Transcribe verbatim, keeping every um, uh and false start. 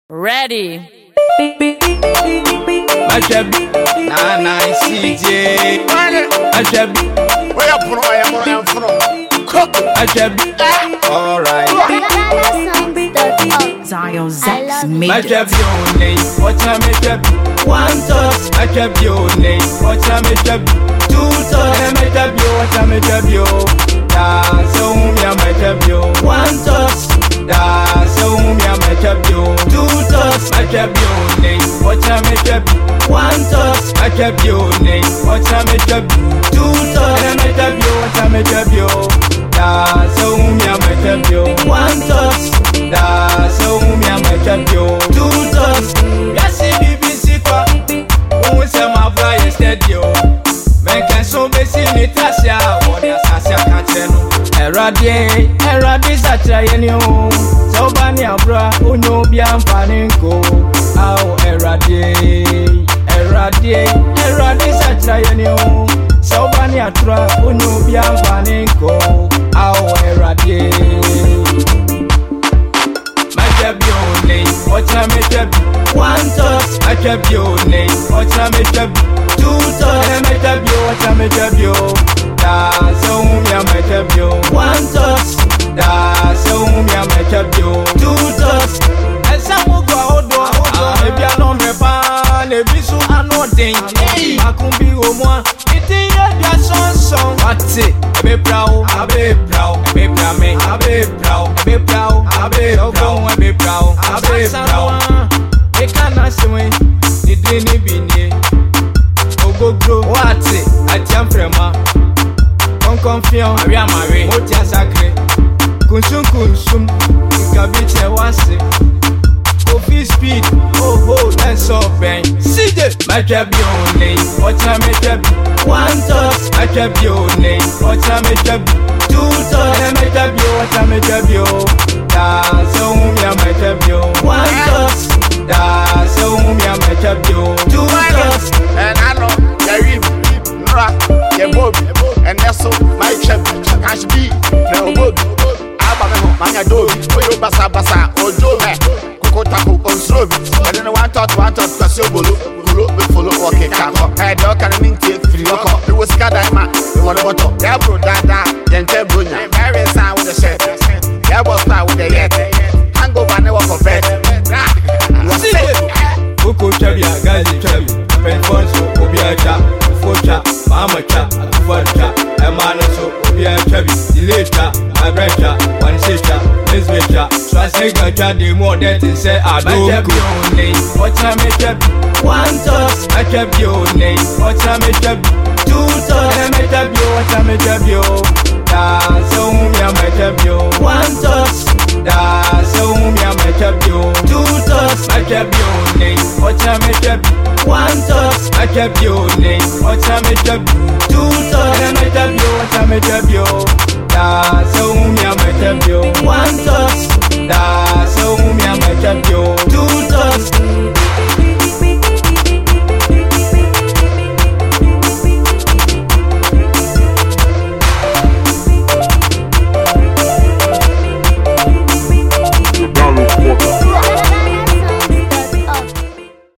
Ready. Machab, na na C J. Machab, where you from? Where you from? Cook. Machab, all right. Zion Zex made Machab your name. What's a machab? One toss. Machab your name. What's a machab? Two toss. Machab yo. What's a machab yo? Da so me a machab yo. One toss. Da so me a machab yo. Two toss. Machab your name. What's a machab? One toss. Machab your name. What's a machab? Two toss. Machab yo. What's a machab yo? Da so me a machab yo. One toss. Da so me a machab yo. Two toss. Yes, B B C kwa. Who say my fly instead yo? Make a so busy me tasha. What ya sasha kacheno? Eradi, eradi sacha yenyo. So bani abra, unyo biam paninko. Au eradi, eradi, eradi sacha yenyo. So bani atra, unyo biam paninko. Au eradi. Machab your name, what's a machab? One toss, machab your name, what's a machab? Two toss, machab yo, what's a machab yo? Da so me a machab yo. One toss, da so me a machab yo. Two toss, and some will go out door. If you don't repay, if you so are not danger, I can be one. It is your son, son. What's it? A bit proud, a bit proud, a bit proud, a bit proud, a bit proud, a bit proud, a bit proud, a bit proud. They cannot swing, they didn't be near. Oh, go grow, what's it? I jump from her. Don't confuse, I am married. What is sacred? Consum, consum, Kabiche was it. Coffee speed, oh, oh, that's so bang. See the machab your name, what's a machab? One toss, machab your name, what's a machab? Two toss, machab yo, what's a machab yo? Da so me a machab yo. One toss, da so me a machab yo. Two toss, and I know you're Nra, you're Bobby, and that's so my chap. Cash be, no Bobby. Abba, my dog, Oyo Basa Basa, or Joe, Kotaku, on Slovi. I don't know one thought, one thought, Casio, follow, okay, Kako. I don't can mean take three o'clock. It was Kadama, the one about Dabro, Dada, then Tebunya, very sound with the shirt. That was not with the yet. Hang over and walk of bed. Coco Chabia, Gazi Chabi, Penfonso, Obiacha, Focha, Mama Cha, Atufacha, Emanaso, Obia Chabi, Dileta, Abrecha, Wansecha, Mesvecha, Swasega, the more that is said, I don't have your name. What's a machab? One toss, I kept your name. What's a machab? Two toss, I machab yo, what's a machab yo? Da so me a machab yo. One toss, da so me a machab yo. Two toss, I kept your name. What's a machab? One toss, I kept your name. What's a machab? Two toss, I machab yo, what's a machab yo?